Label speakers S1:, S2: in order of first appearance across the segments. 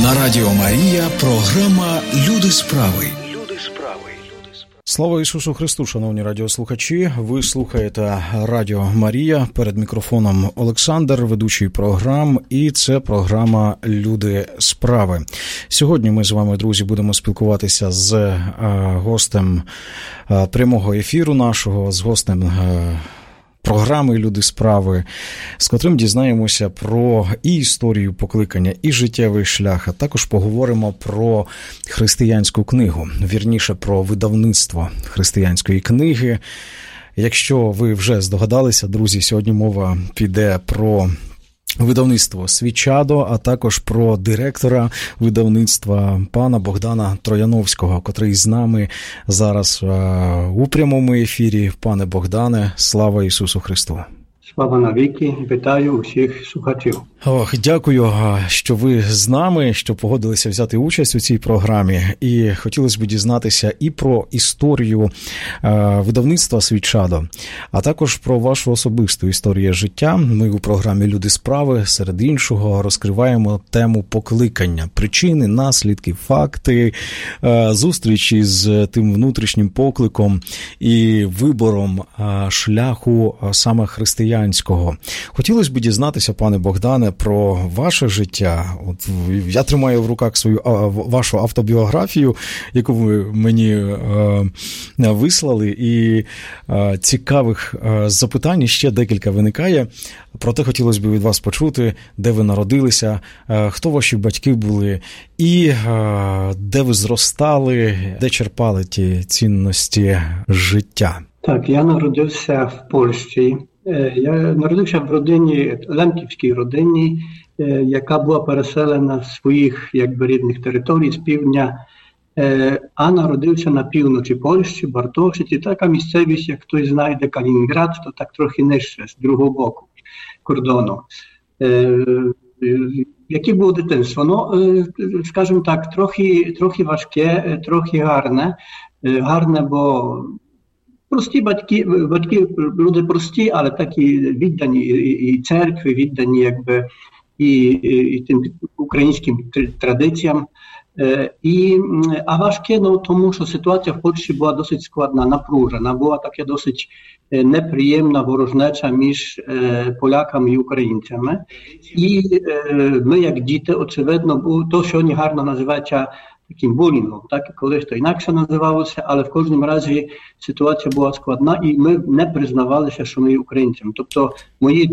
S1: На Радіо Марія програма «Люди справи». Слава Ісусу Христу, шановні радіослухачі! Ви слухаєте Радіо Марія. Перед мікрофоном Олександр, ведучий програм, і це програма «Люди справи». Сьогодні ми з вами, друзі, будемо спілкуватися з гостем прямого ефіру нашого, з гостем програми «Люди справи», з котрим дізнаємося про і історію покликання, і життєвий шлях, а також поговоримо про християнську книгу, вірніше, про видавництво християнської книги. Якщо ви вже здогадалися, друзі, сьогодні мова піде про видавництво «Свічадо», а також про директора видавництва пана Богдана Трояновського, котрий з нами зараз у прямому ефірі. Пане Богдане, слава Ісусу Христу!
S2: Слава навіки, вітаю усіх слухачів.
S1: Дякую, що ви з нами, що погодилися взяти участь у цій програмі. І хотілося б дізнатися і про історію видавництва «Свічадо», а також про вашу особисту історію життя. Ми у програмі «Люди справи» серед іншого розкриваємо тему покликання, причини, наслідки, факти, зустрічі з тим внутрішнім покликом і вибором шляху саме християнського. Хотілося б дізнатися, пане Богдане, про ваше життя. От я тримаю в руках вашу автобіографію, яку ви мені вислали, і цікавих запитань ще декілька виникає. Проте хотілося б від вас почути, де ви народилися, хто ваші батьки були і де ви зростали, де черпали ті цінності життя.
S2: Так, я народився в Польщі. Я народився в родині, лемківській родині, яка була переселена з своїх рідних територій, з півдня, а народився на півночі Польщі, Бартошиці, така місцевість, як хтось знайде, Калінінград, то так трохи нижче, з другого боку кордону. Яке було дитинство? Ну, скажімо так, трохи важке, трохи гарне. Гарне, бо прості батьки, люди прості, але такі віддані і церкві, віддані і тим українським традиціям. А важке, тому що ситуація в Польщі була досить складна, напружена, була така досить неприємна ворожнеча між поляками і українцями. І ми, як діти, очевидно, то сьогодні гарно називається таким булінгом, так, колись то інакше називалося, але в кожному разі ситуація була складна, і ми не признавалися, що ми є українцями. Тобто мої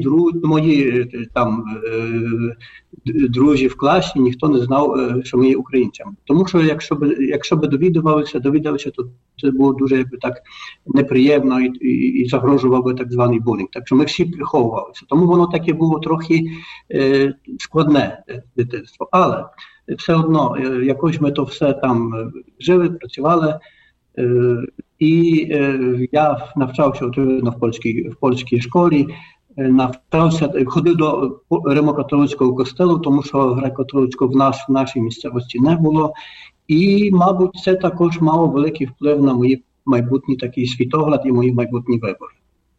S2: друзі в класі, ніхто не знав, що ми є українцями. Тому що якщо б довідалися, то це було дуже так неприємно і загрожував би так званий булінг. Так що ми всі приховувалися. Тому воно таке було трохи складне дитинство. Але все одно, якось ми то все там жили, працювали, і я навчався в польській школі, ходив до Римо-католицького костелу, тому що греко-католицького в нашій місцевості не було, і, мабуть, це також мало великий вплив на мої майбутній такий світогляд і мої майбутні вибори.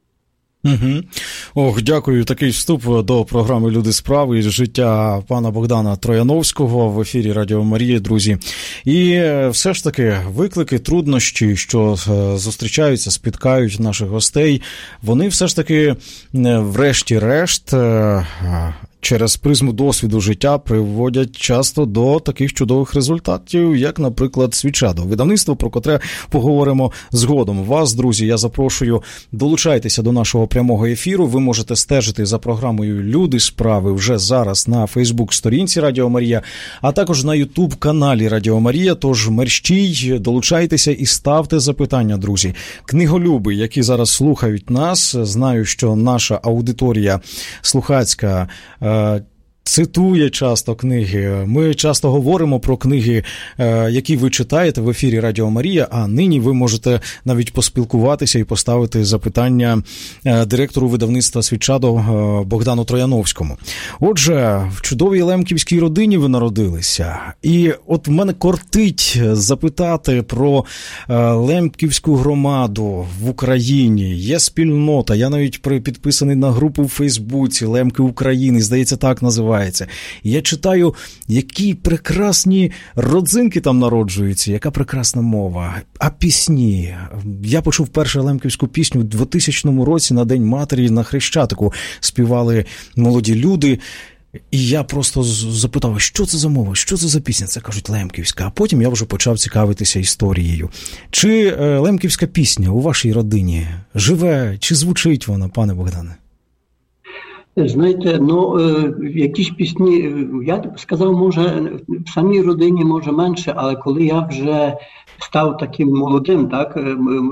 S1: Дякую. Такий вступ до програми «Люди справи» із життя пана Богдана Трояновського в ефірі Радіо Марія, друзі. І все ж таки виклики, труднощі, що зустрічаються, спіткають наших гостей, вони все ж таки врешті-решт через призму досвіду життя приводять часто до таких чудових результатів, як, наприклад, «Свічадо». Видавництво, про котре поговоримо згодом. Вас, друзі, я запрошую, долучайтеся до нашого прямого ефіру. Ви можете стежити за програмою «Люди справи» вже зараз на Фейсбук-сторінці Радіо Марія, а також на Ютуб-каналі Радіо Марія. Тож мерщій, долучайтеся і ставте запитання, друзі. Книголюби, які зараз слухають нас, знаю, що наша аудиторія слухацька цитує часто книги. Ми часто говоримо про книги, які ви читаєте в ефірі Радіо Марія, а нині ви можете навіть поспілкуватися і поставити запитання директору видавництва «Свічадо» Богдану Трояновському. Отже, в чудовій лемківській родині ви народилися. І от в мене кортить запитати про лемківську громаду в Україні. Є спільнота, я навіть підписаний на групу в Фейсбуці «Лемки України», здається, так називається. відбувається. І я читаю, які прекрасні родзинки там народжуються, яка прекрасна мова. А пісні. Я почув першу лемківську пісню у 2000 році на День Матері на Хрещатику. Співали молоді люди. І я просто запитав, що це за мова, що це за пісня? Це, кажуть, лемківська. А потім я вже почав цікавитися історією. Чи лемківська пісня у вашій родині живе, чи звучить вона, пане Богдане?
S2: Знаєте, якісь пісні, я б сказав, може, в самій родині, може, менше, але коли я вже став таким молодим, так,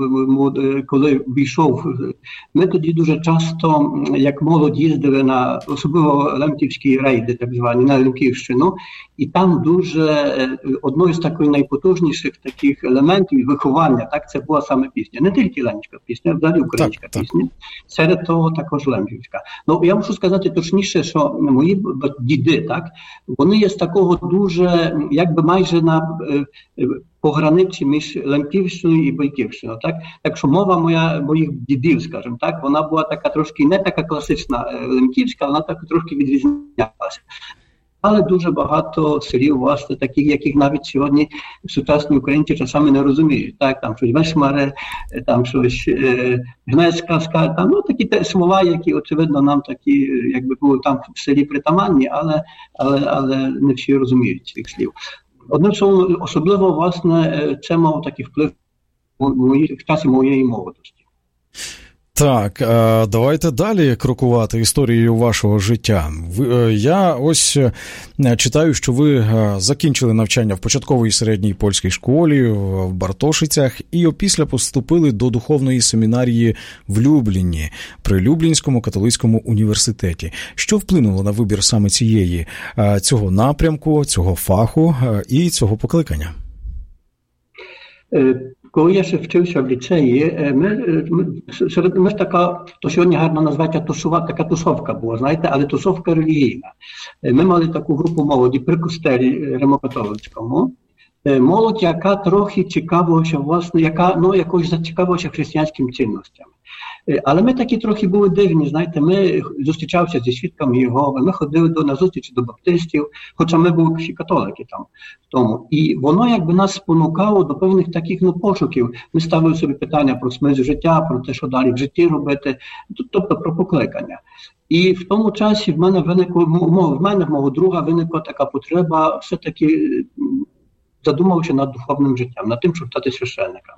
S2: коли війшов, ми тоді дуже часто, як молодь, їздили на, особливо лемківські рейди, так звані, на Лемківщину, і там дуже, одною з таких найпотужніших таких елементів виховання, так, це була саме пісня. Не тільки лемківська пісня, взагалі українська пісня, серед того також лемківська. Я мушу сказати точніше, що мої діди, так, вони є з такого дуже, якби майже на пограничі між Лемківщиною і Бойківщиною, так? Так що мова моїх дідів, скажімо так, вона була така трошки, не така класична лемківська, вона так трошки відрізнялася. Але дуже багато слів, власне, таких, яких навіть сьогодні сучасні українці часами не розуміють. Так, там щось вешмаре, там щось гнецька, там, такі слова, які, очевидно, нам такі, якби були там в селі притаманні, але не всі розуміють цих слів. Одним словом, особливо, власне, це мав такий вплив в часі моєї молодості.
S1: Так, давайте далі крокувати історією вашого життя. Я ось читаю, що ви закінчили навчання в початковій середній польській школі в Бартошицях і опісля поступили до духовної семінарії в Любліні при Люблінському католицькому університеті. Що вплинуло на вибір саме цього напрямку, цього фаху і цього покликання?
S2: Коли я ще вчився в ліцеї, ми ж така, то сьогодні гарно назвати така тусовка була, знаєте, але тусовка релігійна. Ми мали таку групу молоді при костелі Римо-католицькому. Молодь, яка трохи цікавилася, власне, якось зацікавилася християнськими цінностями. Але ми такі трохи були дивні, знаєте, ми зустрічалися зі свідками Єгови, ми ходили на зустрічі до баптистів, хоча ми були всі католики там в тому. І воно якби нас спонукало до певних таких пошуків. Ми ставили собі питання про смисл життя, про те, що далі в житті робити, тобто про покликання. І в тому часі в мого друга виникла така потреба все-таки задумався над духовним життям, над тим, щоб стати священником.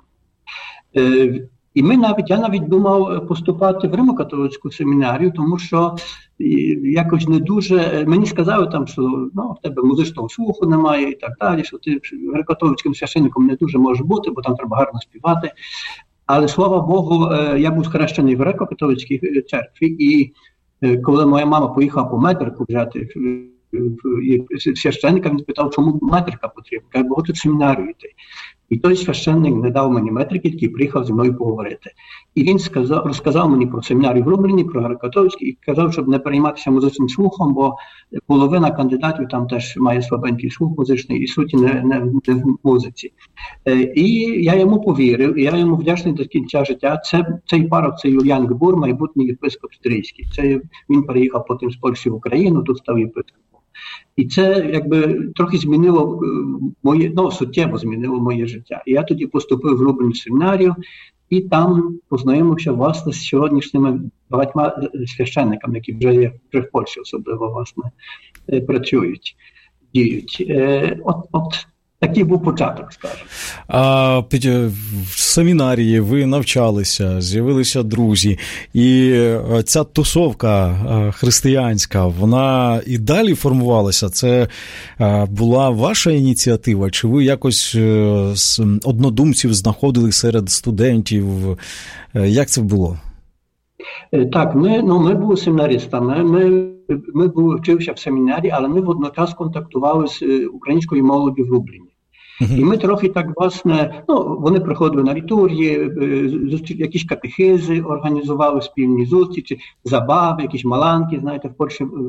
S2: І я навіть думав поступати в Римо-католицьку семінарію, тому що якось не дуже, мені сказали там, що в тебе музичного слуху немає і так далі, що ти греко-католицьким священником не дуже можеш бути, бо там треба гарно співати. Але, слава Богу, я був хрещений в греко-католицькій церкві, і коли моя мама поїхала по метрику взяти священника, він спитав, чому метрика потрібна, каже, бо хочу в семінарію йти. І той священник не дав мені метрики, який приїхав зі мною поговорити. І він розказав мені про семінарію в Любліні, про греко-католицький, і казав, щоб не перейматися музичним слухом, бо половина кандидатів там теж має слабенький слух музичний і суті не в музиці. І я йому повірив, і я йому вдячний до кінця життя. Цей парох, це Юліан Гбур, майбутній єпископ стрийський. Він переїхав потім з Польщі в Україну, тут став єпископом. І це якби трохи змінило суттєво змінило моє життя. І я тоді поступив в Люблінську семінарію і там познайомився, власне, з сьогоднішніми багатьма священниками, які вже є в Польщі особливо, власне, працюють, діють. Такий був початок, скажімо.
S1: А в семінарії ви навчалися, з'явилися друзі, і ця тусовка християнська, вона і далі формувалася? Це була ваша ініціатива? Чи ви якось з однодумців знаходили серед студентів? Як це було?
S2: Так, ми були семінаристами, ми вчилися в семінарі, але ми водночас контактували з українською молоддю в Любліні. І ми трохи так, власне, вони приходили на літургії, якісь катехизи організували, спільні зустрічі, забави, якісь маланки, знаєте, в Польщі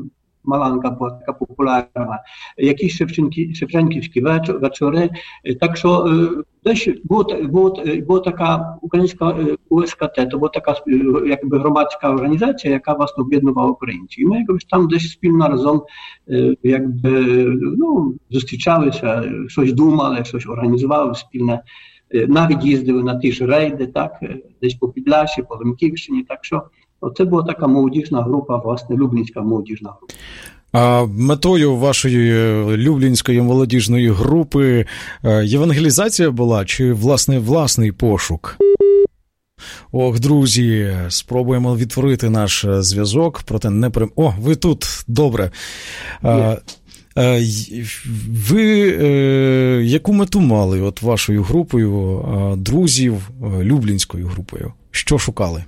S2: Маланка була така популярна, якісь шевченківські вечори. Так що десь була така українська УСКТ, то була така якби громадська організація, яка власне об'єднувала українців. І ми якось там десь спільно разом якби, зустрічалися, щось думали, щось організували спільне. Навіть їздили на ті ж рейди, так, десь по Підляші, по Лемківщині. Так що це була така молодіжна група, власне, Люблінська молодіжна група.
S1: А метою вашої Люблінської молодіжної групи євангелізація була чи, власне, власний пошук? Ох, друзі, спробуємо відтворити наш зв'язок, проте не О, ви тут, добре. Ви яку мету мали от вашою групою друзів, Люблінською групою? Що шукали?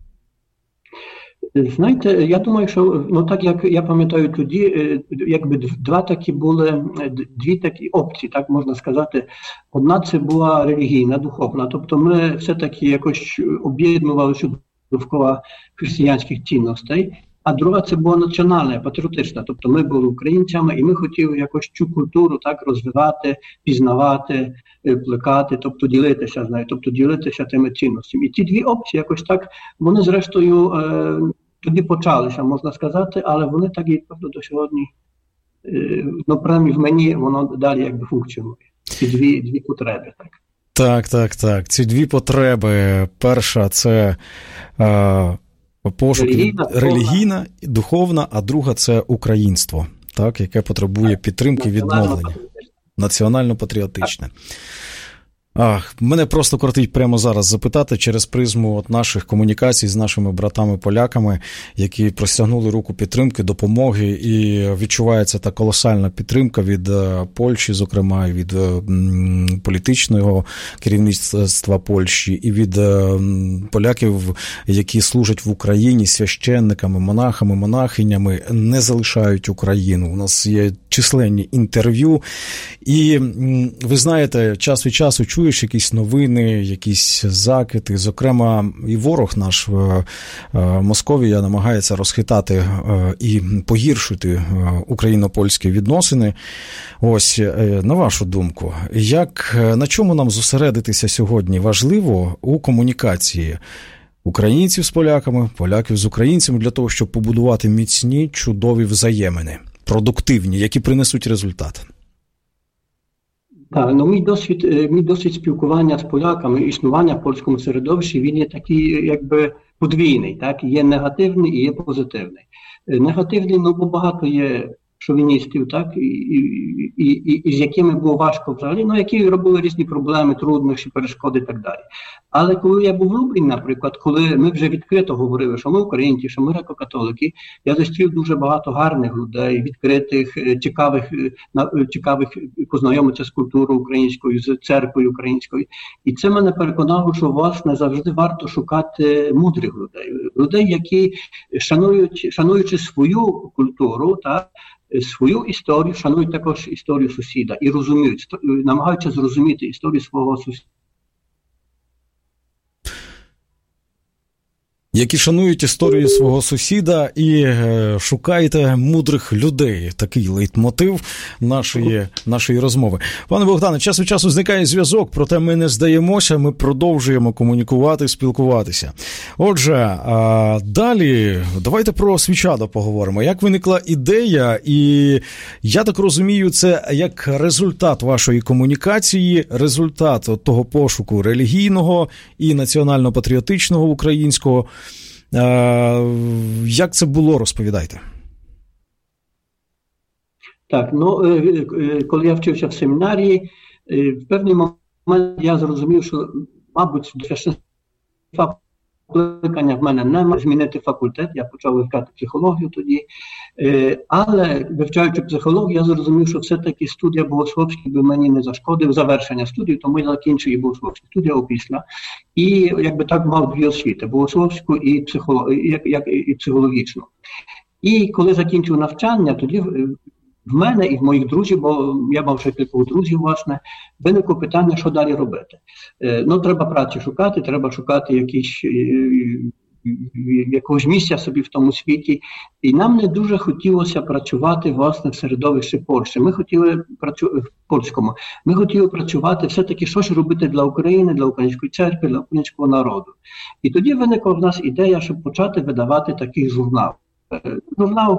S2: Знаєте, я думаю, що так як я пам'ятаю тоді, якби дві такі опції, так можна сказати. Одна це була релігійна, духовна, тобто ми все-таки якось об'єднувалися довкола християнських цінностей. А друга це була національна, патріотична, тобто ми були українцями і ми хотіли якось цю культуру так розвивати, пізнавати, плекати, тобто ділитися з нею, тобто ділитися тими цінностями. І ці дві опції якось так, вони зрештою тоді почалися, можна сказати, але вони так і до сьогодні, принаймні в мені воно далі якби функціонує. Ці дві потреби, так.
S1: Так. Ці дві потреби. Перша це пошук релігійна, духовна, а друга – це українство, так, яке потребує підтримки, відновлення. Національно-патріотичне. Мене просто кортить прямо зараз запитати через призму наших комунікацій з нашими братами-поляками, які простягнули руку підтримки, допомоги, і відчувається та колосальна підтримка від Польщі, зокрема, і від політичного керівництва Польщі, і від поляків, які служать в Україні священниками, монахами, монахинями, не залишають Україну. У нас є численні інтерв'ю, і ви знаєте, час від часу чуєш якісь новини, якісь закиди, зокрема і ворог наш, Московія, намагається розхитати і погіршити україно-польські відносини. Ось, на вашу думку, на чому нам зосередитися сьогодні важливо у комунікації українців з поляками, поляків з українцями для того, щоб побудувати міцні, чудові взаємини, продуктивні, які принесуть результат?
S2: Так, мій досвід спілкування з поляками, існування в польському середовищі, він є такий, якби подвійний, так, є негативний і є позитивний. Негативний, бо багато є шовіністів, так, і з якими було важко взагалі, які робили різні проблеми, труднощі, перешкоди і так далі. Але коли я був в Любліні, наприклад, коли ми вже відкрито говорили, що ми українці, що ми греко-католики, я зустрів дуже багато гарних людей, відкритих, цікавих познайомитися з культурою українською, з церквою українською. І це мене переконало, що, власне, завжди варто шукати мудрих людей, які, шануючи свою культуру, так, свою історію, шанують також історію сусіда і розуміють, намагаються зрозуміти історію свого сусіда.
S1: Які шанують історію свого сусіда і шукаєте мудрих людей. Такий лейтмотив нашої розмови. Пане Богдане, час від часу зникає зв'язок, проте ми не здаємося, ми продовжуємо комунікувати, спілкуватися. Отже, далі давайте про Свічадо поговоримо. Як виникла ідея, і я так розумію, це як результат вашої комунікації, результат того пошуку релігійного і національно-патріотичного українського. Як це було, розповідайте.
S2: Так, коли я вчився в семінарії, в певний момент я зрозумів, що, мабуть, покликання в мене немає змінити факультет, я почав вивчати психологію тоді, але вивчаючи психологію, я зрозумів, що все-таки студія богословська би мені не зашкодив завершення студії, тому я закінчив і богословську студію опісля. І якби так мав дві освіти, богословську і психологічну. І коли закінчив навчання, тоді в мене і в моїх друзів, бо я мав ще кількох друзів, власне, виникло питання, що далі робити. Треба праці шукати, треба шукати якісь якогось місця собі в тому світі. І нам не дуже хотілося працювати, власне, в середовищі Польщі. Ми хотіли в польському. Ми хотіли працювати все-таки щось робити для України, для української церкви, для українського народу. І тоді виникла в нас ідея, щоб почати видавати такий журнал. Журнал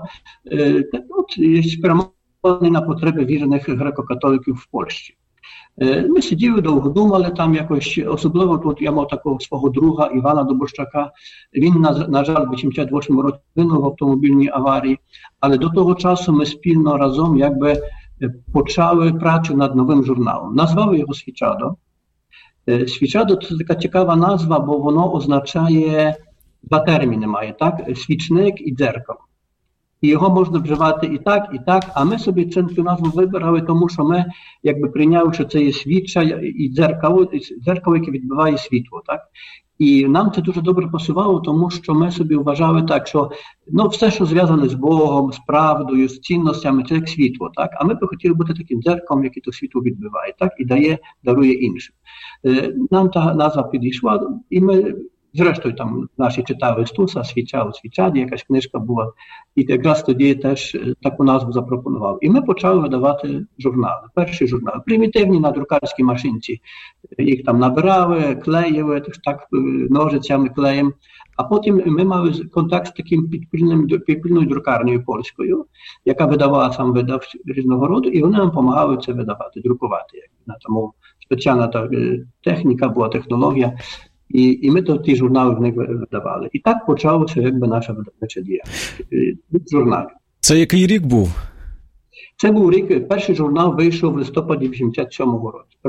S2: спрямований на потреби вірених греко-католиків в Польщі. Ми сиділи, довго думали там якось, особливо тут я мав такого свого друга Івана Добощака. Він, на жаль, в 88 році загинув в автомобільній аварії, але до того часу ми спільно разом якби почали працю над новим журналом. Назвали його «Свічадо». «Свічадо» – це така цікава назва, бо воно означає, два терміни має, так? Свічник і дзеркало. І його можна вживати і так, а ми собі цю назву вибирали, тому що ми якби прийняли, що це є свіча і дзеркало, яке відбиває світло, так? І нам це дуже добре пасувало, тому що ми собі вважали так, що все, що зв'язане з Богом, з правдою, з цінностями, це як світло, так? А ми б хотіли бути таким дзеркалом, яке то світло відбиває, так? І дарує іншим. Нам та назва підійшла, і ми зрештою там наші читали Стуса, «Свіча у свічаді», якась книжка була, і якраз тоді теж таку назву запропонував. І ми почали видавати журнали, перші журнали, примітивні на друкарській машинці. Їх там набирали, клеїли, так ножицями клеєм. А потім ми мали контакт з таким підпільною друкарнею польською, яка видавала сам видав різного роду, і вони нам допомагали це видавати, друкувати. Тому спеціальна техніка була, технологія. І ми ті журнали в них видавали. І так почалося якби наша видавнича діяльність. Журналів.
S1: Це який рік був?
S2: Це був рік, перший журнал вийшов в листопаді 87-му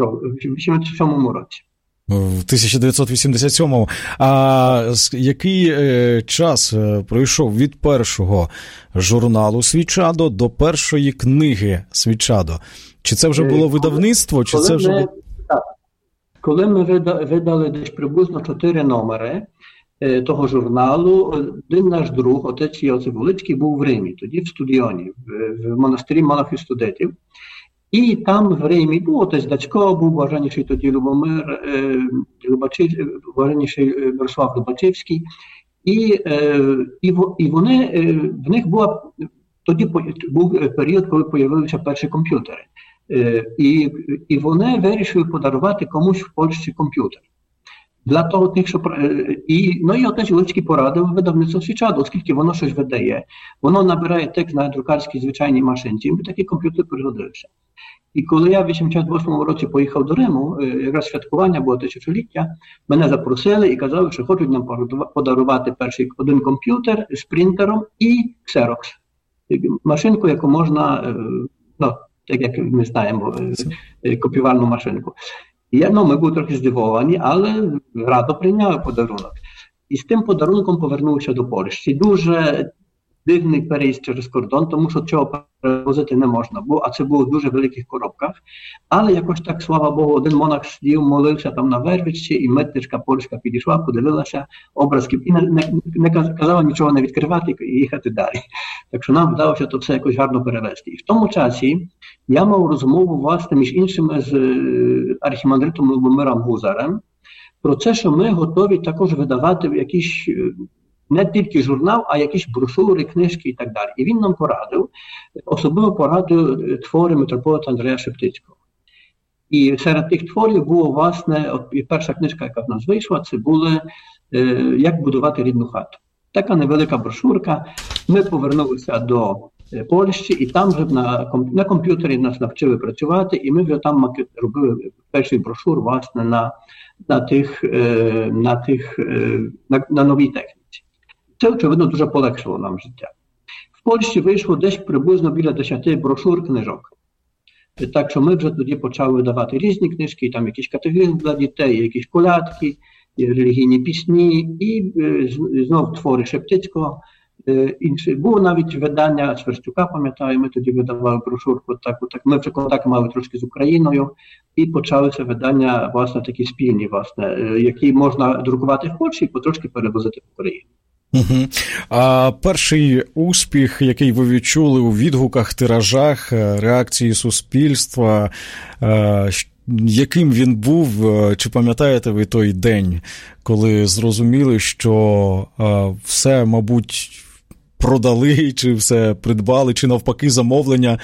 S2: році.
S1: В 1987-му. А який час пройшов від першого журналу «Свічадо» до першої книги «Свічадо»? Чи це вже було видавництво, чи це вже було...
S2: Коли ми видали десь приблизно 4 номери того журналу, один наш друг, отець Йосип Волицький, був в Римі, тоді в Студіоні, в монастирі монахів студентів. І там в Римі був отець Дацько, був блаженніший тоді Любомир, блаженніший Борислав Лубачевський. І вони, в них була, тоді був період, коли з'явилися перші комп'ютери. І вони вирішили подарувати комусь в Польщі комп'ютер. Для того, тих, що... І отець Волицький порадив видавництво «Свічадо», оскільки воно щось видає. Воно набирає текст на друкарській звичайній машинці, і такий комп'ютер пригодився. І коли я в 88-му році поїхав до Риму, якраз святкування було 1000-ліття, мене запросили і казали, що хочуть нам подарувати один комп'ютер з принтером і ксерокс. Машинку, яку можна... так як ми знаємо, копіювальну машинку. І ми були трохи здивовані, але радо прийняли подарунок. І з тим подарунком повернувся до Польщі. Дуже дивний переїзд через кордон, тому що цього перевозити не можна було, а це було в дуже великих коробках. Але якось так, слава Богу, один монах сидів, молився там на вервичці, і митничка польська підійшла, подивилася образки і не казала нічого не відкривати і їхати далі. Так що нам вдалося то все якось гарно перевезти. І в тому часі я мав розмову, власне, між іншими з архімандритом Любомиром Гузарем про те, що ми готові також видавати якісь не тільки журнал, а якісь брошури, книжки і так далі. І він нам порадив, особливо порадив твори митрополита Андрея Шептицького. І серед тих творів було, власне, перша книжка, яка в нас вийшла, це були «Як будувати рідну хату». Така невелика брошурка. Ми повернулися до Польщі, і там вже на комп'ютері нас навчили працювати, і ми вже там робили перший брошур, власне, на новій техніці. Це, очевидно, дуже полегшило нам життя. В Польщі вийшло десь приблизно біля 10 брошур книжок. Так що ми вже тоді почали видавати різні книжки, там якісь категорії для дітей, якісь колядки, релігійні пісні, і знов твори Шептицького. Було навіть видання Сверстюка, пам'ятаю, ми тоді видавали брошурку, ми вже контакт мали трошки з Україною, і почалися видання, власне, такі спільні, власне, які можна друкувати в Польщі і потрошки перевозити в Україну.
S1: Угу. А перший успіх, який ви відчули у відгуках, тиражах, реакції суспільства, яким він був, чи пам'ятаєте ви той день, коли зрозуміли, що все, мабуть, продали, чи все придбали, чи навпаки замовлення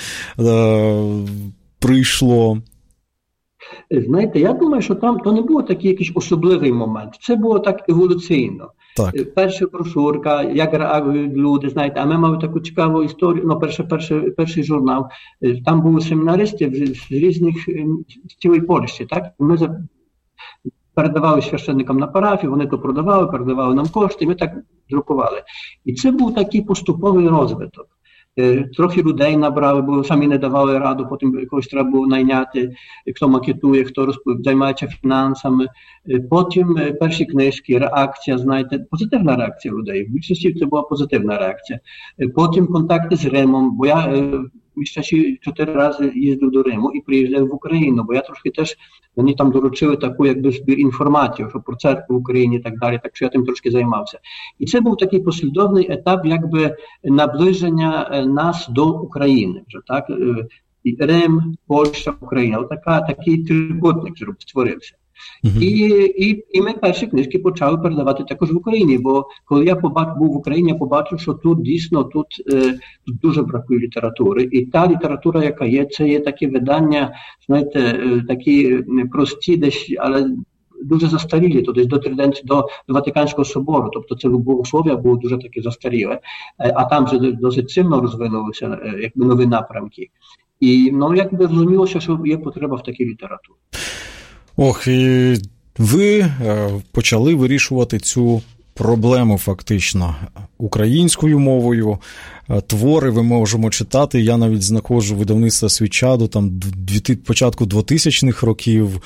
S1: прийшло?
S2: Знаєте, я думаю, що там то не був такий якийсь особливий момент. Це було так еволюційно. Так. Перша брошурка, як реагують люди, знаєте, а ми мали таку цікаву історію, перший журнал, там були семінаристи з різних, з цілої Польщі, так? Ми передавали священникам на парафію, вони то продавали, передавали нам кошти, і ми так друкували. І це був такий поступовий розвиток. Трохи людей набрали, бо самі не давали раду, потім когось треба було найняти, хто макетує, хто займається фінансами. Потім перші книжки, реакція, знаєте, позитивна реакція людей. В більшості це була позитивна реакція. Потім контакти з Римом, бо я ще 4 рази їздив до Риму і приїжджав в Україну, бо я трошки теж, мені там доручили таку якби збір інформацію, що про церкву в Україні і так далі, так що я тим трошки займався. І це був такий послідовний етап якби наближення нас до України. Вже, так? Рим, Польща, Україна. Такий трикутник створився. І ми перші книжки почали передавати також в Україні, бо коли я був в Україні, я побачив, що тут дійсно тут дуже бракує літератури. І та література, яка є, це є такі видання, знаєте, такі прості десь, але дуже застарілі, то десь до Ватиканського собору, тобто це богослов'я було дуже таке застаріле, а там вже досить сильно розвинулися якби нові напрямки. І якби зрозумілося, що є потреба в такій літературі.
S1: Ох, і ви почали вирішувати цю проблему фактично українською мовою. Твори ви можемо читати. Я навіть знаходжу видавництво «Свічадо», там початку 2000-х років,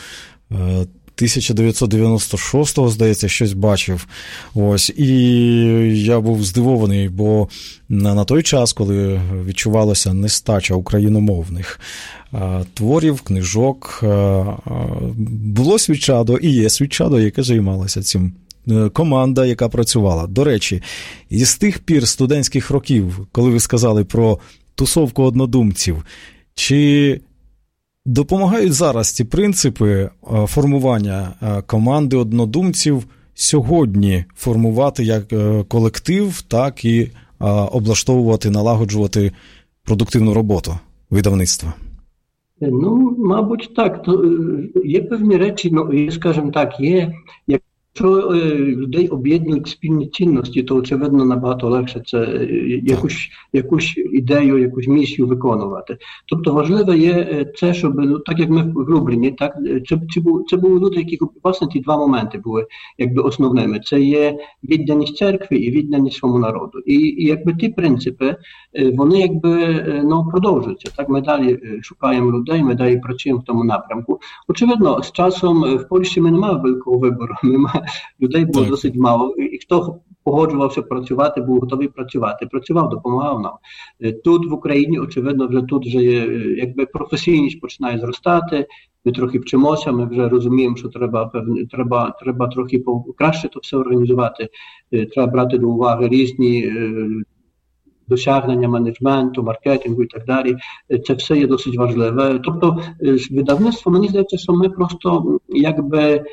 S1: 1996-го, здається, щось бачив. Ось. І я був здивований, бо на той час, коли відчувалася нестача україномовних творів, книжок, було «Свічадо» і є «Свічадо», яке займалося цим. Команда, яка працювала. До речі, із тих пір студентських років, коли ви сказали про тусовку однодумців, чи допомагають зараз ці принципи формування команди однодумців сьогодні формувати як колектив, так і облаштовувати, налагоджувати продуктивну роботу видавництва?
S2: Мабуть, так. Є певні речі, скажімо так, якщо людей об'єднують спільні цінності, то, очевидно, набагато легше це якусь ідею, якусь місію виконувати. Тобто важливе є це, щоб, так як ми в Любліні, так, це були люди, які, власне, ті два моменти були якби основними. Це є відданість церкві і відданість своєму народу. І якби ті принципи, вони якби продовжуються. Так, ми далі шукаємо людей, ми далі працюємо в тому напрямку. Очевидно, з часом в Польщі ми не мали великого вибору, людей було досить мало, і хто погоджувався працювати, був готовий працювати. Працював, допомагав нам. Тут в Україні, очевидно, вже якби професійність починає зростати, ми трохи вчимося, ми вже розуміємо, що треба трохи краще то все організувати, треба брати до уваги різні досягнення менеджменту, маркетингу і так далі. Це все є досить важливе. Тобто, видавництво, мені здається, що ми просто якби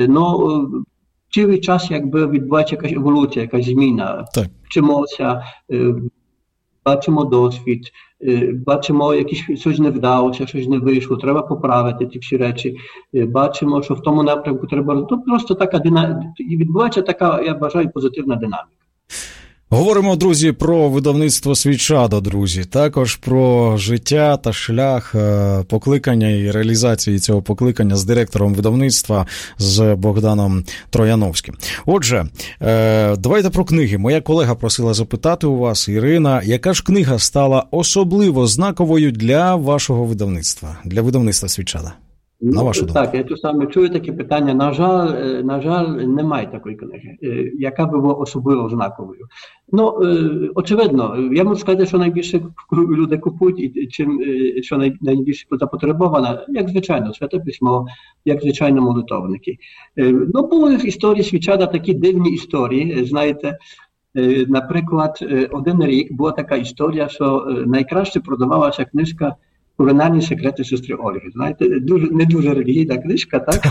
S2: цілий час якби відбувається якась еволюція, якась зміна. Так. Вчимося, бачимо досвід, бачимо, щось не вдалося, щось не вийшло, треба поправити ці всі речі. Бачимо, що в тому напрямку треба... Тут просто така відбувається така, я вважаю, позитивна динаміка.
S1: Говоримо, друзі, про видавництво «Свічадо», друзі. Також про життя та шлях покликання і реалізації цього покликання з директором видавництва, з Богданом Трояновським. Отже, давайте про книги. Моя колега просила запитати у вас, Ірина, яка ж книга стала особливо знаковою для вашого видавництва, для видавництва «Свічадо»? На вашу думку. Так,
S2: я тут саме чую такі питання. На жаль, немає такої книги, яка би була особливо знаковою. Очевидно, я можу сказати, що найбільше люди купують, і що найбільше запотребовано, як звичайно, Святе Письмо, як звичайно молитовники. Були в історії Свічада такі дивні історії, знаєте. Наприклад, один рік була така історія, що найкраще продавалася книжка Кулінарні секрети сестри Ольги. Знаєте, не дуже релігійна книжка, так?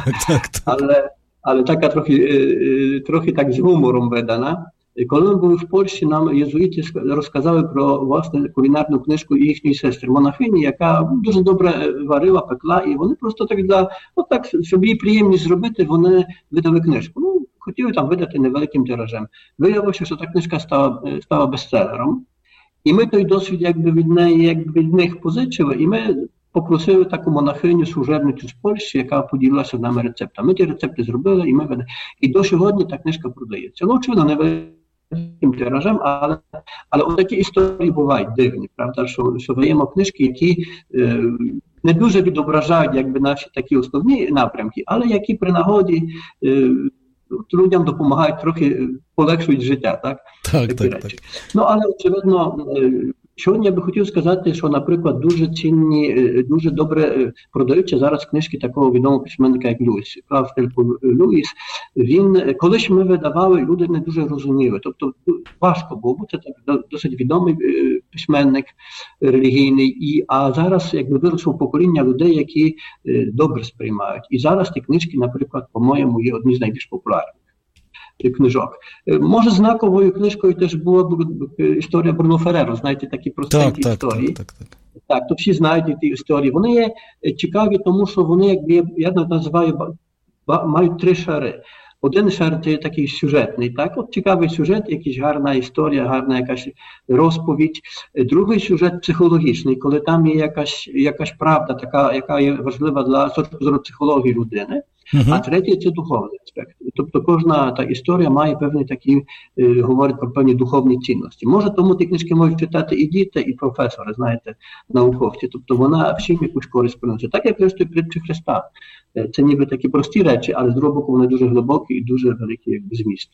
S2: Але така трохи так з гумором видана. Коли ми були в Польщі, нам єзуїти розказали про власне кулінарну книжку їхньої сестри монахині, яка дуже добре варила, пекла, і вони просто так щоб їй приємність зробити, вони видали книжку. Ну, хотіли там видати невеликим тиражем. Виявилося, що та книжка стала бестселером. І ми той досвід від них позичили, і ми попросили таку монахиню, служебницю з Польщі, яка поділилася з нами рецептами. Ми ті рецепти зробили, і до сьогодні та книжка продається. Ну, очевидно, невеликим тиражем, але отакі історії бувають дивні, правда, що даємо книжки, які не дуже відображають наші такі основні напрямки, але які при нагоді людям допомагають, трохи полегшують життя, так? Так. Ну, але, очевидно, сьогодні я би хотів сказати, що, наприклад, дуже цінні, дуже добре продаються зараз книжки такого відомого письменника, як Льюіс. Льюіс, він, колись ми видавали, люди не дуже розуміли. Тобто важко було, бо це так досить відомий письменник релігійний, а зараз виросло покоління людей, які добре сприймають. І зараз ті книжки, наприклад, по-моєму, є одні з найбільш популярних книжок. Може, знаковою книжкою теж була історія Бруно Ферреро, знаєте, такі простенькі історії. Так, то всі знають ті історії. Вони є цікаві, тому що вони, я називаю, мають три шари. Один шар – це такий сюжетний, так? От цікавий сюжет, якась гарна історія, гарна якась розповідь. Другий сюжет психологічний, коли там є якась правда, така, яка є важлива з точки зору психології людини. А третє – це духовний аспект. Тобто кожна та історія має певні такі, говорить про певні духовні цінності. Може, тому ті книжки можуть читати і діти, і професори, знаєте, науковці. Тобто вона всім якусь користь приносить. Так, як Христо і притчі Христа. Це ніби такі прості речі, але з другого боку вони дуже глибокі і дуже великі зміст.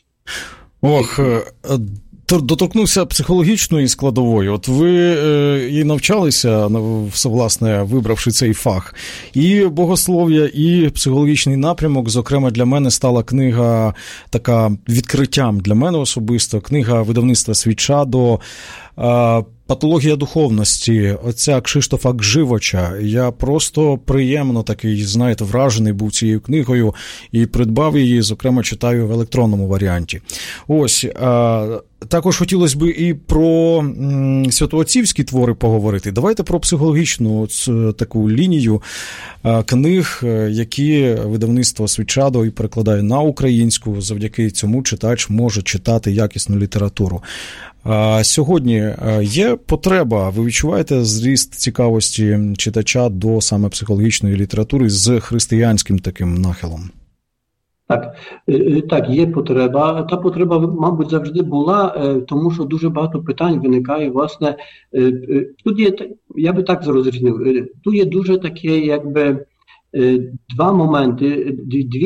S1: Доторкнувся психологічної складової. От ви і навчалися, власне, вибравши цей фах. І богослов'я, і психологічний напрямок. Зокрема, для мене стала книга така відкриттям для мене особисто. Книга видавництва «Свічадо» «Патологія духовності» отця Кшиштофа Гживоча. Я просто приємно такий, знаєте, вражений був цією книгою і придбав її, зокрема, читаю в електронному варіанті. Ось, також хотілося б і про святоотцівські твори поговорити. Давайте про психологічну таку лінію книг, які видавництво «Свічадо» і перекладає на українську. Завдяки цьому читач може читати якісну літературу. Сьогодні є потреба, ви відчуваєте зріст цікавості читача до саме психологічної літератури з християнським таким нахилом?
S2: Так, є потреба. Та потреба, мабуть, завжди була, тому що дуже багато питань виникає, власне. Тут є, я би так розрізнив, тут є дуже такі, два моменти,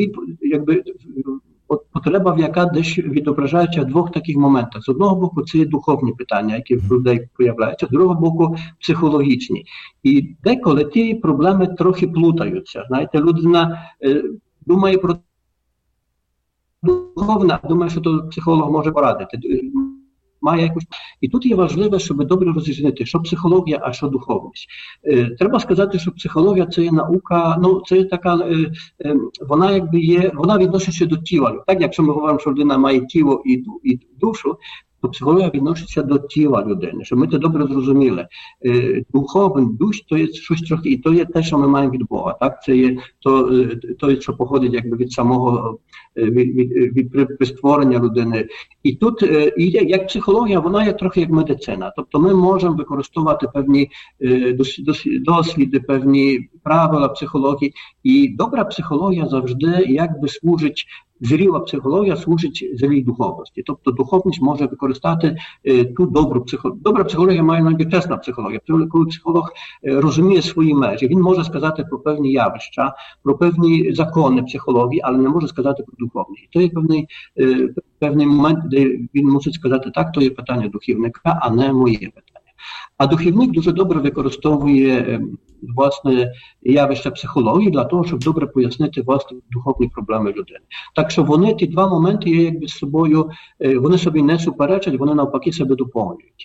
S2: потреба, яка десь відображається в двох таких моментах. З одного боку, це є духовні питання, які в людей появляються, з другого боку, психологічні. І деколи ті проблеми трохи плутаються. Знаєте, людина думає про духовне, а думає, що то психолог може порадити. Має якусь... І тут є важливо, щоб добре розрізнити, що психологія, а що духовність. Треба сказати, що психологія – це є наука, це є така, вона вона відноситься до тіла. Так, якщо ми говоримо, що людина має тіло і душу, то психологія відноситься до тіла людини, щоб ми це добре зрозуміли. Духовний, душ – то є щось трохи, і то є те, що ми маємо від Бога. Так? Це є то, що походить від самого, від створення людини. І тут, як психологія, вона є трохи як медицина. Тобто ми можемо використовувати певні досліди, певні правила психології. І добра психологія завжди служить, зріла психологія служить зрілій духовності. Тобто духовність може використати ту добру психологію. Добра психологія має навіть чесна психологія. Коли психолог розуміє свої межі, він може сказати про певні явища, про певні закони психології, але не може сказати про духовність. То є певний момент, де він мусить сказати, так, то є питання духовника, а не моє питання. А духовник дуже добре використовує, власне, явища психології для того, щоб добре пояснити, власне, духовні проблеми людини. Так що ті два моменти є собою, вони собі не суперечать, вони навпаки себе доповнюють.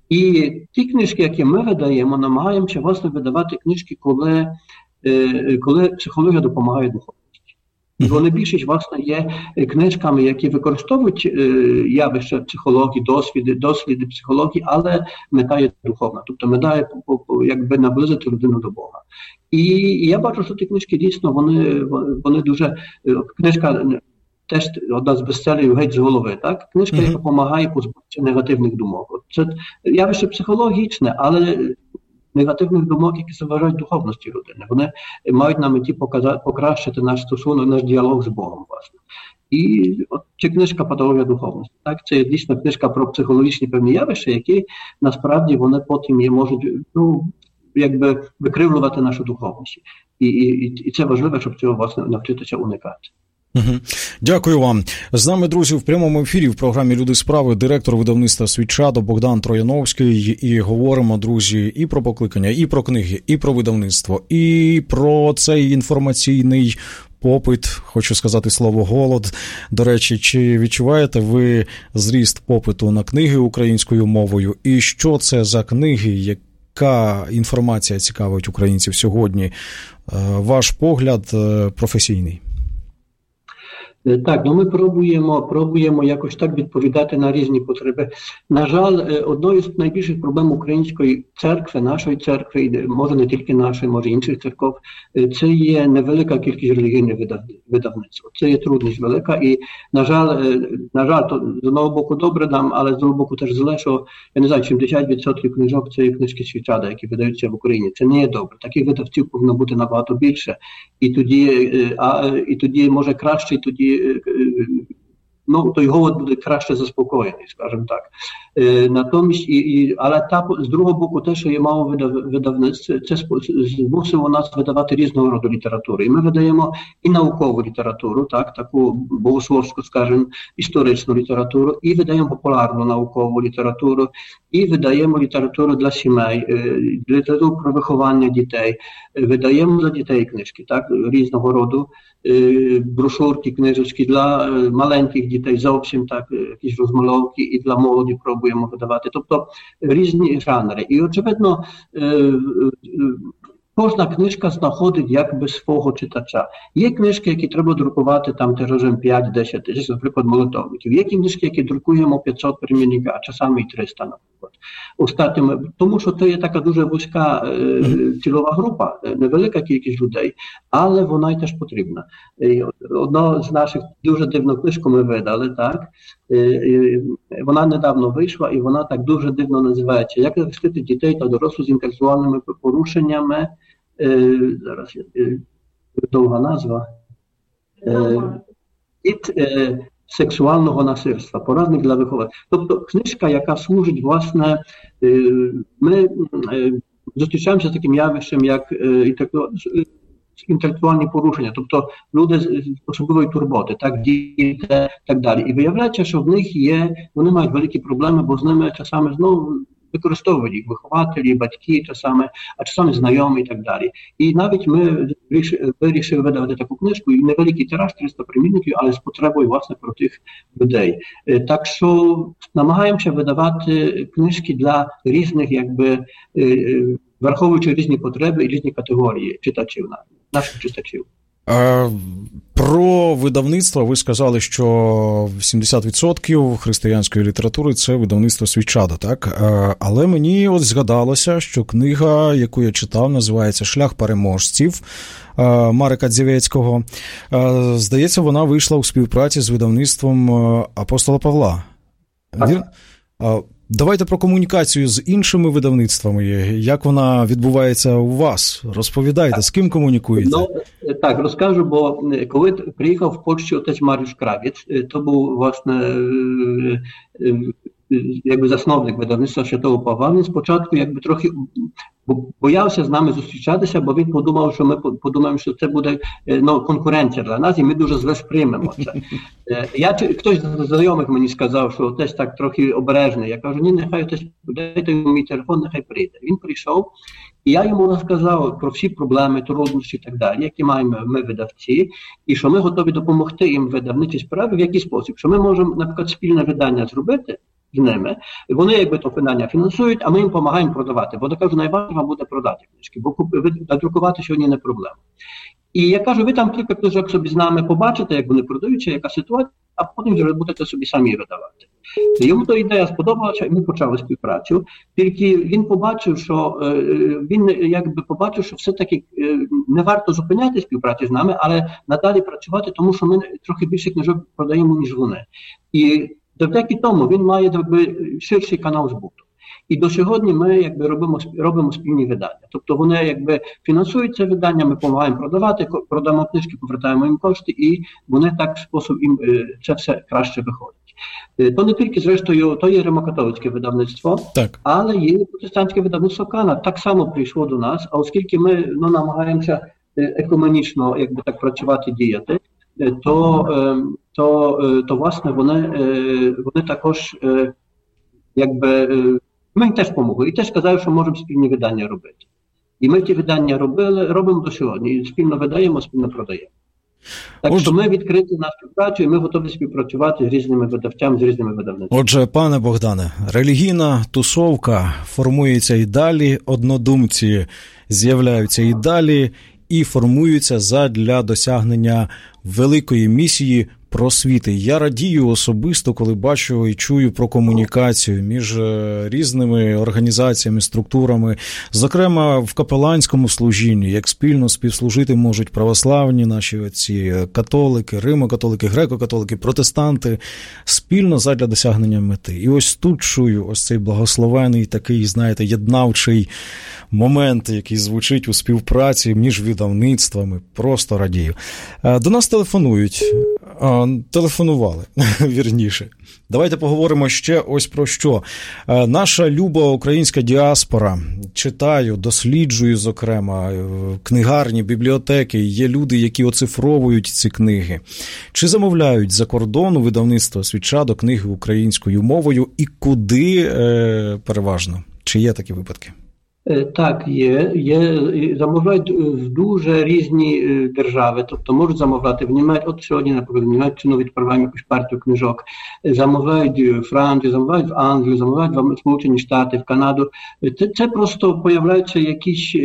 S2: І ті книжки, які ми видаємо, намагаємося, власне, видавати книжки, коли психологія допомагає духовності. І вони більшість, власне, є книжками, які використовують явища психології, досліди психології, але мета є духовна. Тобто мета є якби наблизити людину до Бога. І я бачу, що ті книжки дійсно, вони дуже... Книжка теж одна з бестселерів «Геть з голови», так? Книжка, яка допомагає позбутися негативних думок. Це явище психологічне, але негативних думок, які заважають духовності людини. Вони мають на меті покращити наш стосунок, наш діалог з Богом, власне. І от чи книжка «Патологія духовності». Так? Це дійсно книжка про психологічні певні явища, які насправді вони потім можуть якби викривлювати нашу духовність. І це важливо, щоб цього, власне, навчитися уникати.
S1: Дякую вам. З нами, друзі, в прямому ефірі в програмі «Люди справи» директор видавництва «Світчадо» Богдан Трояновський. І говоримо, друзі, і про покликання, і про книги, і про видавництво, і про цей інформаційний попит, хочу сказати слово «голод». До речі, чи відчуваєте ви зріст попиту на книги українською мовою? І що це за книги, яка інформація цікавить українців сьогодні? Ваш погляд професійний.
S2: Так, ми пробуємо якось так відповідати на різні потреби. На жаль, одною з найбільших проблем української церкви, нашої церкви, може не тільки нашої, може інших церков, це є невелика кількість релігійних видавництв. Це є трудність велика і, на жаль, то з одного боку добре нам, але з другого боку теж зле, що, я не знаю, 70% книжок це є книжки Світчада, які видаються в Україні. Це не є добре. Таких видавців повинно бути набагато більше. І тоді може краще, і тоді той голод буде краще заспокоєний, скажімо так. Натомість, але з другого боку, те, що є мало видавництв, це змусило нас видавати різного роду літературу. І ми видаємо і наукову літературу, таку богословську, скажімо, історичну літературу, і видаємо популярну наукову літературу, і видаємо літературу для сімей, літературу про виховання дітей, видаємо для дітей книжки, різного роду, брошурки, книжечки для маленьких дітей, зовсім так, якісь розмальовки, і для молоді пробуємо видавати. Тобто різні жанри. І, очевидно, кожна книжка знаходить якби свого читача. Є книжки, які треба друкувати там тиражем 5-10 тисяч, наприклад, молитовників. Є книжки, які друкуємо 500 примірників, а часами і 300, наприклад. Остатніми, тому що це є така дуже вузька цільова група, невелика кількість людей, але вона й теж потрібна. Одна з наших дуже дивну книжку ми видали, так? Вона недавно вийшла, і вона так дуже дивно називається «Як захистити дітей та дорослих з інтелектуальними порушеннями». Зараз довга назва. Від сексуального насильства, порадник для виховання. Тобто книжка, яка служить, власне, ми зустрічаємося з таким явищем, як інтелектуальні порушення, тобто люди з особливої турботи, діти, так далі. І виявляється, що в них вони мають великі проблеми, бо з ними часами знову використовують їх вихователі, батьки, а часами знайомі і так далі. І навіть ми вирішили видати таку книжку, і невеликий тираж, 300 примірників, але з потребою, власне, про тих людей. Так що намагаємося видавати книжки для різних, враховуючи різні потреби і різні категорії читачів, наших читачів.
S1: Про видавництво ви сказали, що 70% християнської літератури – це видавництво «Світчадо», так? Але мені згадалося, що книга, яку я читав, називається «Шлях переможців» Марика Дзівецького. Здається, вона вийшла у співпраці з видавництвом апостола Павла. Давайте про комунікацію з іншими видавництвами. Як вона відбувається у вас? Розповідайте, з ким комунікуєте?
S2: Так, розкажу, бо коли приїхав в Польщу отець Маріуsz Кравець, то був, власне, засновник видавництва Святого Павла. Він спочатку трохи боявся з нами зустрічатися, бо він подумав, що ми подумаємо, що це буде конкуренція для нас, і ми дуже зле сприймемо це. Хтось з знайомих мені сказав, що отець так трохи обережний. Я кажу, ні, нехай отець, дайте йому мій телефон, нехай прийде. Він прийшов, і я йому розказав про всі проблеми, труднощі і так далі, які маємо ми видавці, і що ми готові допомогти їм в видавничій справі в який спосіб. Що ми можемо, наприклад, спільне видання зробити, з ними. Вони якби то видання фінансують, а ми їм допомагаємо продавати. Бо я кажу, найважливіше вам буде продати книжки, бо надрукувати сьогодні не проблема. І я кажу, ви там кілька книжок собі з нами побачите, як вони продають, яка ситуація, а потім вже будете собі самі видавати. Йому та ідея сподобалася, і ми почали співпрацю. Тільки він побачив, що все-таки не варто зупиняти співпрацю з нами, але надалі працювати, тому що ми трохи більше книжок продаємо, ніж вони. І завдяки тому він має ширший канал збуту. І до сьогодні ми робимо спільні видання. Тобто вони фінансують це видання, ми допомагаємо продавати, продамо книжки, повертаємо їм кошти, і вони так в спосіб їм це все краще виходить. То не тільки, зрештою, то є римокатолицьке видавництво, так, але є протестантське видавництво Канад. Так само прийшло до нас, а оскільки ми намагаємося екуменічно працювати, діяти, то власне вони також ми їм теж допомогли. І теж сказали, що можемо спільні видання робити. І ми ті видання робимо до сьогодні. І спільно видаємо, спільно продаємо. Так що ми відкриті на співпрацю, і ми готові співпрацювати з різними видавцями, з різними видавництвами.
S1: Отже, пане Богдане, релігійна тусовка формується і далі, однодумці з'являються і далі, і формуються задля досягнення великої місії просвіти. Я радію особисто, коли бачу і чую про комунікацію між різними організаціями, структурами, зокрема в капеланському служінні, як спільно співслужити можуть православні наші отці, католики, римокатолики, греко-католики, протестанти, спільно задля досягнення мети. І ось тут чую ось цей благословений такий, знаєте, єднавчий момент, який звучить у співпраці між видавництвами. Просто радію. До нас телефонували, вірніше. Давайте поговоримо ще ось про що. Наша люба українська діаспора, читаю, досліджую, зокрема, книгарні, бібліотеки, є люди, які оцифровують ці книги. Чи замовляють за кордону видавництво «Світчадо» книги українською мовою і куди переважно? Чи є такі випадки?
S2: Так, є. Замовляють в дуже різні держави, тобто можуть замовляти в Німеччину, от сьогодні, наприклад, в Німеччину відправляємо якусь партію книжок, замовляють в Францію, замовляють в Англію, замовляють в Сполучені Штати, в Канаду. Це просто появляються якісь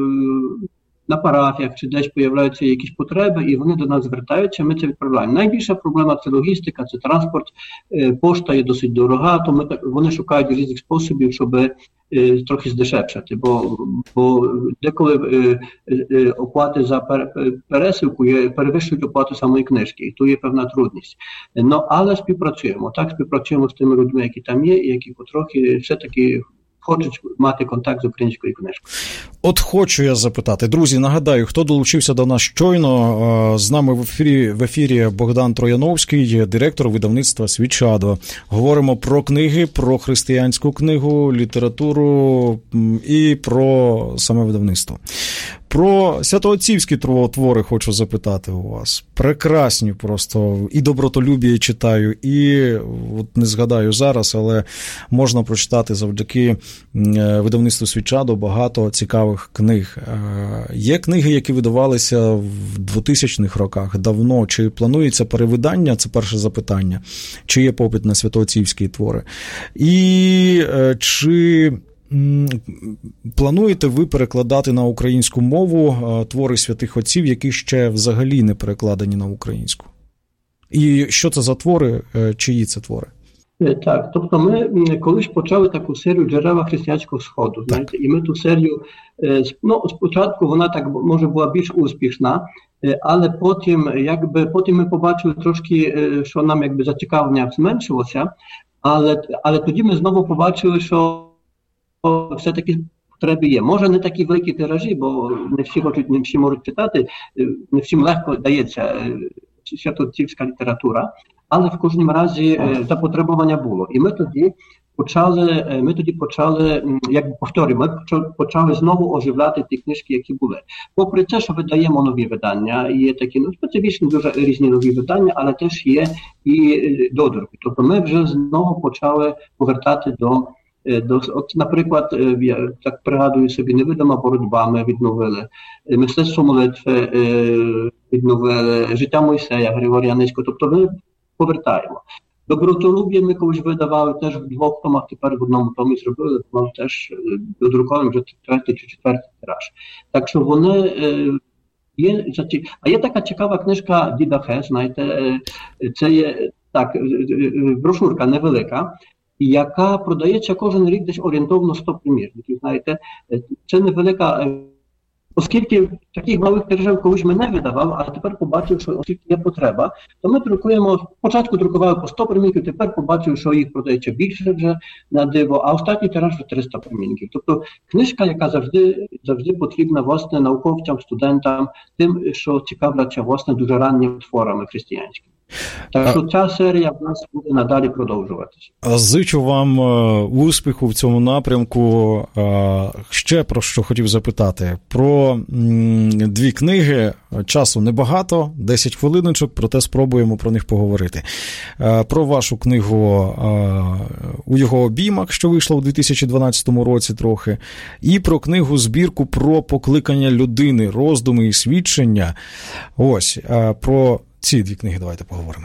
S2: на парафіях чи десь появляються якісь потреби, і вони до нас звертаються, ми це відправляємо. Найбільша проблема – це логістика, це транспорт, пошта є досить дорога, то вони шукають різних способів, щоб трохи здешевшати, бо деколи оплати за пересилку перевищують оплату самої книжки, і то є певна трудність. Але співпрацюємо з тими людьми, які там є, і які потрохи все-таки хочуть мати контакт з українською книжкою.
S1: От хочу я запитати. Друзі, нагадаю, хто долучився до нас щойно, з нами в ефірі Богдан Трояновський, директор видавництва «Світчадо». Говоримо про книги, про християнську книгу, літературу і про саме видавництво. Про святоотцівські твори хочу запитати у вас. Прекрасні просто. І «Добротолюбіє» читаю, і от не згадаю зараз, але можна прочитати завдяки видавництву «Світчадо» багато цікавих книг. Є книги, які видавалися в 2000-х роках давно. Чи планується перевидання? Це перше запитання. Чи є попит на святоотцівські твори? І чи плануєте ви перекладати на українську мову твори святих отців, які ще взагалі не перекладені на українську? І що це за твори, чиї це твори?
S2: Так, тобто ми колись почали таку серію «Джерела християнського Сходу», знаєте, і ми ту серію, спочатку вона так, може, була більш успішна, але потім ми побачили трошки, що нам зацікавлення зменшилося, але тоді ми знову побачили, що все-таки потреби є. Може, не такі великі тиражі, бо не всі можуть читати, не всім легко дається святоотцівська література, але в кожному разі запотребування було. І ми тоді почали знову оживляти ті книжки, які були. Попри те, що видаємо нові видання, є такі, специфічні, дуже різні нові видання, але теж є і додруки. Тобто ми вже знову почали повертати от, наприклад, я так пригадую собі, «Невидима боротьба» ми відновили, «Мистецтво молитви» відновили, «Життя Мойсея» Григорія Низького, тобто ми повертаємо. Добротолюб'я ми колись видавали теж в 2 томах, тепер в 1 томі зробили, воно теж додрукований вже 3-й чи 4-й тираж. Так що вони є, а є така цікава книжка Діда Хе, знаєте, це є так, брошурка невелика, яка продається кожен рік десь орієнтовно 100 примірників, знаєте, це невелика. Оскільки таких малих тиражів колись ми не видавали, а тепер побачив, що оскільки є потреба, то ми друкуємо, спочатку друкували по 100 примірників, тепер побачив, що їх продається більше вже на диво, а останній тираж вже 300 примірників. Тобто книжка, яка завжди потрібна, власне, науковцям, студентам, тим, що цікавляться, власне, дуже ранніми творами християнськими. Так що ця серія в нас буде надалі продовжуватися.
S1: Зичу вам успіху в цьому напрямку. Ще про що хотів запитати. Про 2 книги, часу небагато, 10 хвилиночок, проте спробуємо про них поговорити. Про вашу книгу «У його обіймах», що вийшла у 2012 році трохи, і про книгу-збірку про покликання людини, роздуми і свідчення. Ось, про ці 2 книги давайте поговоримо.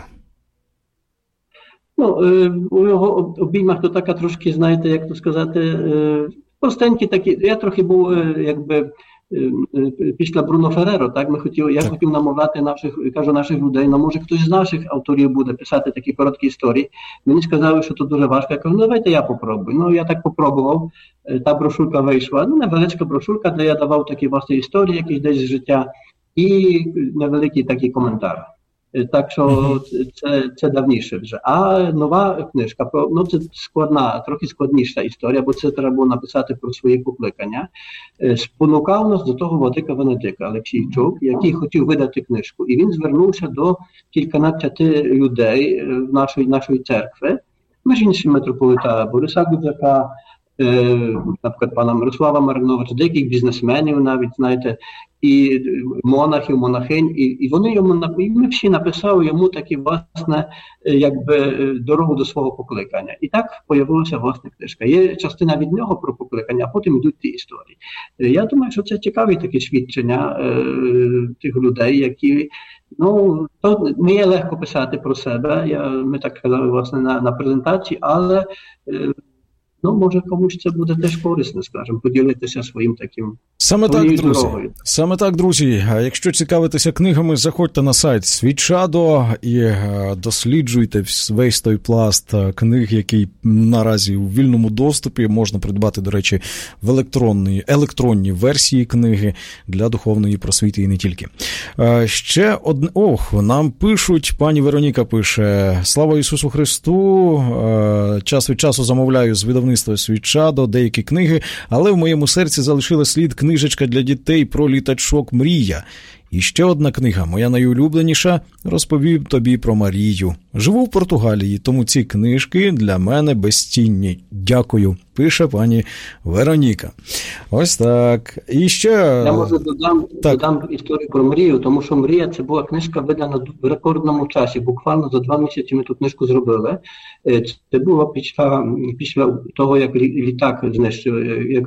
S2: Ну, у його обіймах то така трошки, знаєте, як то сказати, простенькі такі. Я трохи був, якби, після Бруно Ферреро, так, я хотів намовляти наших людей, ну, може хтось з наших авторів буде писати такі короткі історії. Мені сказали, що це дуже важко. Я кажу, ну, давайте я попробую. Ну, я так попробував, та брошурка вийшла. Ну, невеличка брошурка, де я давав такі власні історії, якісь десь з життя, і невеликий такий коментар. Так що це давніше вже. А нова книжка, ну це складна, трохи складніша історія, бо це треба було написати про свої покликання. Спонукав нас до того владика Венедикт Алексійчук, який хотів видати книжку. І він звернувся до кільканадцяти людей нашої церкви, між іншим митрополита Бориса Гудзака, наприклад, пана Мирослава Мариновича, деяких бізнесменів навіть, знаєте, і монахів, монахинь, і вони йому, і ми всі написали йому такі, власне, якби дорогу до свого покликання. І так появилася власна книжка. Є частина від нього про покликання, а потім йдуть ті історії. Я думаю, що це цікаві такі свідчення тих людей, які, ну, то не є легко писати про себе, ми так казали, власне, на презентації, але ну, може, комусь це буде теж корисно, скажімо, поділитися своїм таким.
S1: Саме так, друзі. Якщо цікавитеся книгами, заходьте на сайт Свідчадо і досліджуйте весь той пласт книг, який наразі у вільному доступі. Можна придбати, до речі, в електронній версії книги для духовної просвіти і не тільки. Ще одне, нам пишуть, пані Вероніка пише: «Слава Ісусу Христу, час від часу замовляю з видавництва Свідчадо деякі книги, але в моєму серці залишила слід книжечка для дітей про літачок «Мрія». І ще одна книга, моя найулюбленіша, розповім тобі про Марію. Живу в Португалії, тому ці книжки для мене безцінні. Дякую», пише пані Вероніка. Ось так. І ще...
S2: Я, може, додам історію про Мрію, тому що «Мрія» – це була книжка видана в рекордному часі. Буквально за 2 місяці ми ту книжку зробили. Це було після того, як літак знищили,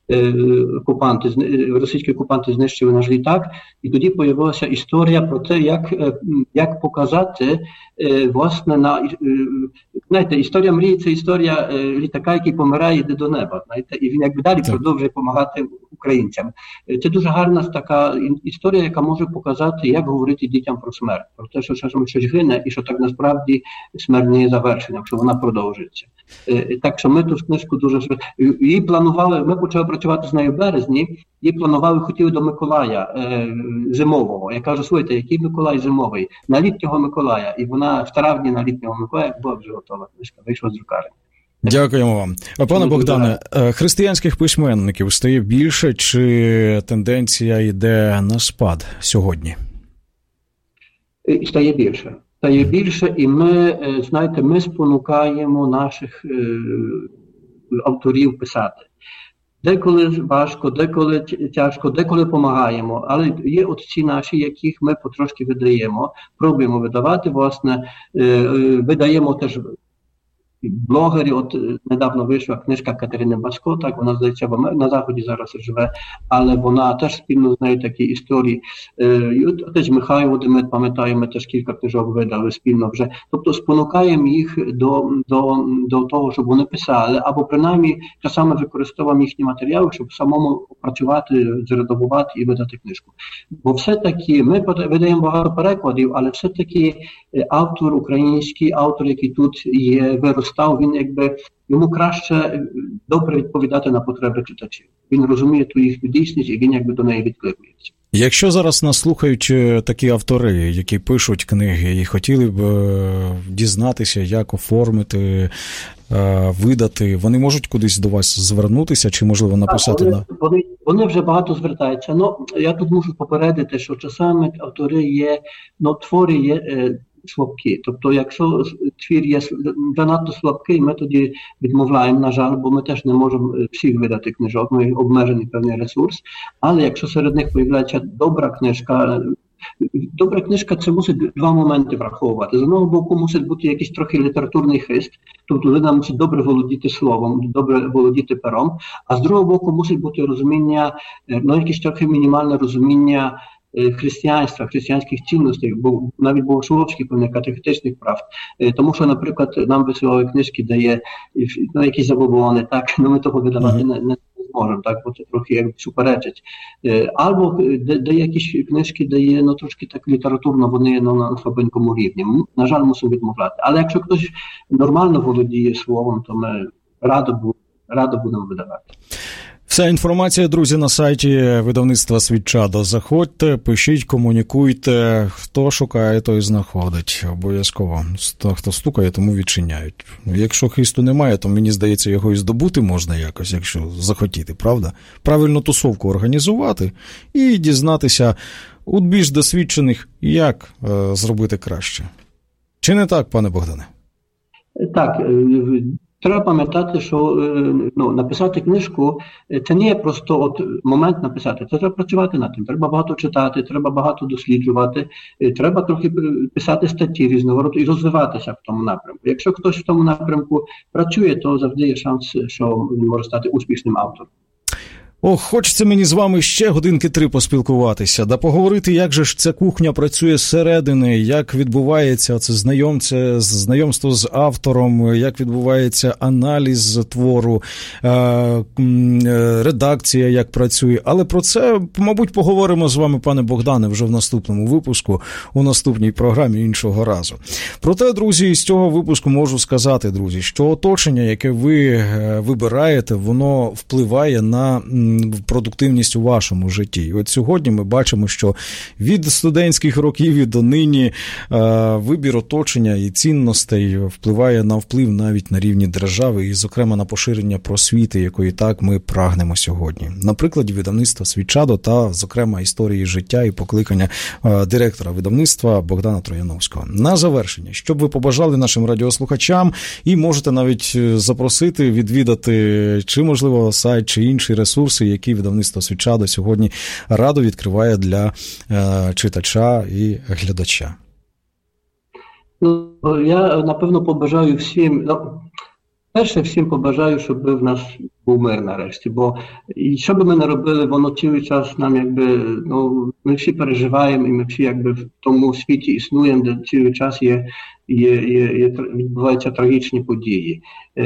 S2: російські окупанти знищили наш літак, і тоді з'явилася історія про те, як показати, власне, знаєте, історія Мрії – це історія літака, який помирає і йде до неба, знаєте, і він якби далі продовжує допомагати українцям. Це дуже гарна така історія, яка може показати, як говорити дітям про смерть, про те, що часом щось гине, і що так насправді смерть не є завершенням, що вона продовжується. Так що ми ту книжку дуже... Її планували, ми почали працювати з нею в березні, і хотіли до Миколая зимового. Я кажу, слухайте, який Миколай зимовий? На літнього Миколая. І вона в травні на літнього Миколая була вже готова книжка, вийшла з друкарні.
S1: Дякуємо вам. Пане Богдане, християнських письменників стає більше, чи тенденція йде на спад сьогодні?
S2: Стає більше. Стає більше, і ми, знаєте, ми спонукаємо наших авторів писати. Деколи важко, деколи тяжко, деколи допомагаємо, але є отці наші, яких ми потрошки видаємо, пробуємо видавати, власне, видаємо теж блогери, от недавно вийшла книжка Катерини Бачко, так, вона, здається, на Заході зараз живе, але вона теж спільно з нею такі історії. І от теж Михайло Демет, пам'ятаємо, теж кілька книжок видали спільно вже. Тобто спонукаємо їх до того, щоб вони писали, або принаймні часами використовуємо їхні матеріали, щоб самому працювати, зредагувати і видати книжку. Бо все-таки ми видаємо багато перекладів, але все-таки автор український, автор, який тут є, виростав, він якби йому краще добре відповідати на потреби читачів. Він розуміє ту їхню дійсність і він якби до неї відкликується.
S1: Якщо зараз нас слухають такі автори, які пишуть книги і хотіли б дізнатися, як оформити, видати, вони можуть кудись до вас звернутися чи, можливо, написати?
S2: Вони вже багато звертаються. Ну, я тут мушу попередити, що часами автори є, твори є слабкі. Тобто, якщо твір є занадто слабкий, ми тоді відмовляємо, на жаль, бо ми теж не можемо всіх видати книжок, ми обмежений певний ресурс. Але якщо серед них появляється добра книжка, це мусить два моменти враховувати. З одного боку, мусить бути якийсь трохи літературний хист, тобто людина мусить добре володіти словом, добре володіти пером, а з другого боку мусить бути розуміння, якесь трохи мінімальне розуміння християнства, християнських цінностей, бо навіть богословських, катехетичних прав. Тому що, наприклад, нам висилали книжки, де є якісь забобони, так, ми того видавати не зможемо, так, бо це трохи якби суперечить. Або де якісь книжки, де є трошки так літературно, вони на слабенькому рівні. На жаль, мусимо відмовляти. Але якщо хтось нормально володіє словом, то ми радо будемо видавати.
S1: Вся інформація, друзі, на сайті видавництва «Світчадо». Заходьте, пишіть, комунікуйте. Хто шукає, той знаходить. Обов'язково. Хто стукає, тому відчиняють. Якщо хисту немає, то, мені здається, його і здобути можна якось, якщо захотіти, правда? Правильно тусовку організувати і дізнатися у більш досвідчених, як зробити краще. Чи не так, пане Богдане?
S2: Так. Треба пам'ятати, що написати книжку – це не є просто момент написати, це треба працювати над тим. Треба багато читати, треба багато досліджувати, треба трохи писати статті різного роду і розвиватися в тому напрямку. Якщо хтось в тому напрямку працює, то завжди є шанс, що він може стати успішним автором.
S1: Хочеться мені з вами ще годинки 3 поспілкуватися, да поговорити, як же ж ця кухня працює зсередини, як відбувається це знайомство з автором, як відбувається аналіз твору, редакція як працює. Але про це, мабуть, поговоримо з вами, пане Богдане, вже в наступному випуску, у наступній програмі іншого разу. Проте, друзі, з цього випуску можу сказати, друзі, що оточення, яке ви вибираєте, воно впливає на продуктивність у вашому житті. І от сьогодні ми бачимо, що від студентських років і до нині вибір оточення і цінностей впливає на вплив навіть на рівні держави і, зокрема, на поширення просвіти, якої так ми прагнемо сьогодні. На прикладі видавництва «Світчадо» та, зокрема, історії життя і покликання директора видавництва Богдана Трояновського. На завершення, що б ви побажали нашим радіослухачам, і можете навіть запросити, відвідати чи, можливо, сайт, чи інші ресурси, які видавництво «Світчадо» сьогодні радо відкриває для читача і глядача?
S2: Я, напевно, побажаю всім, перше всім побажаю, щоб в нас був мир нарешті, бо і що би ми не робили, воно цілий час нам ми всі переживаємо і ми всі якби в тому світі існуємо, де цілий час відбуваються трагічні події.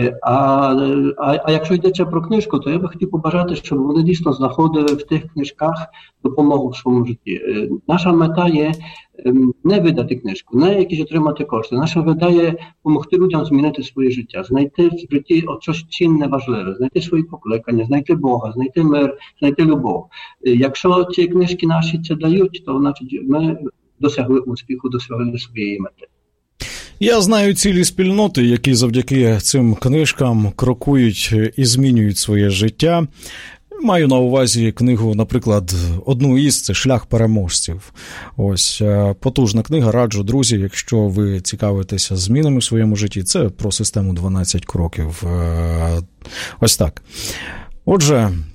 S2: А якщо йдеться про книжку, то я би хотів побажати, щоб вони дійсно знаходили в тих книжках допомогу в своєму житті. Наша мета є не видати книжку, не якісь отримати кошти. Наша мета є допомогти людям змінити своє життя, знайти в житті щось цінне, важливе, знайти свої покликання, знайти Бога, знайти мир, знайти любов. Якщо ці книжки наші це дають, то значить ми досягли успіху, досягли своєї мети.
S1: Я знаю цілі спільноти, які завдяки цим книжкам крокують і змінюють своє життя. Маю на увазі книгу, наприклад, одну із – це «Шлях переможців». Ось, потужна книга, раджу, друзі, якщо ви цікавитеся змінами в своєму житті, це про систему 12 кроків. Ось так. Отже,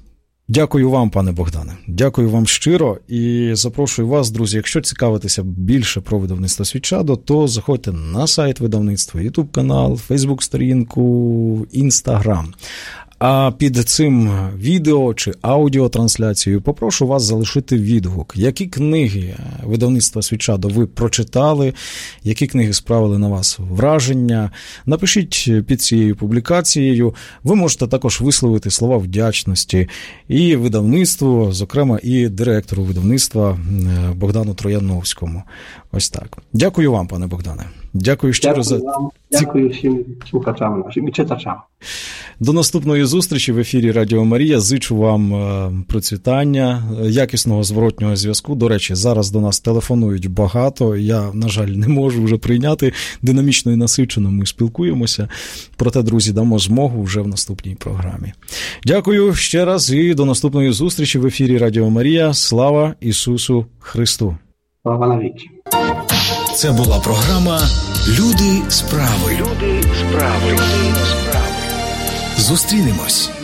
S1: Дякую вам, пане Богдане. Дякую вам щиро і запрошую вас, друзі, якщо цікавитеся більше про видавництво «Світчадо», то заходьте на сайт видавництва, YouTube-канал, Facebook-сторінку, Instagram. А під цим відео чи аудіотрансляцією попрошу вас залишити відгук. Які книги видавництва «Світчадо» ви прочитали, які книги справили на вас враження? Напишіть під цією публікацією. Ви можете також висловити слова вдячності і видавництву, зокрема і директору видавництва Богдану Трояновському. Ось так. Дякую вам, пане Богдане. Дякую щиро за...
S2: Дякую всім слухачам нашим і читачам.
S1: До наступної зустрічі в ефірі Радіо Марія. Зичу вам процвітання, якісного зворотнього зв'язку. До речі, зараз до нас телефонують багато. Я, на жаль, не можу вже прийняти. Динамічно і насичено ми спілкуємося. Проте, друзі, дамо змогу вже в наступній програмі. Дякую ще раз і до наступної зустрічі в ефірі Радіо Марія. Слава Ісусу Христу!
S2: Слава навіки!
S3: Це була програма «Люди справи». Зустрінемось.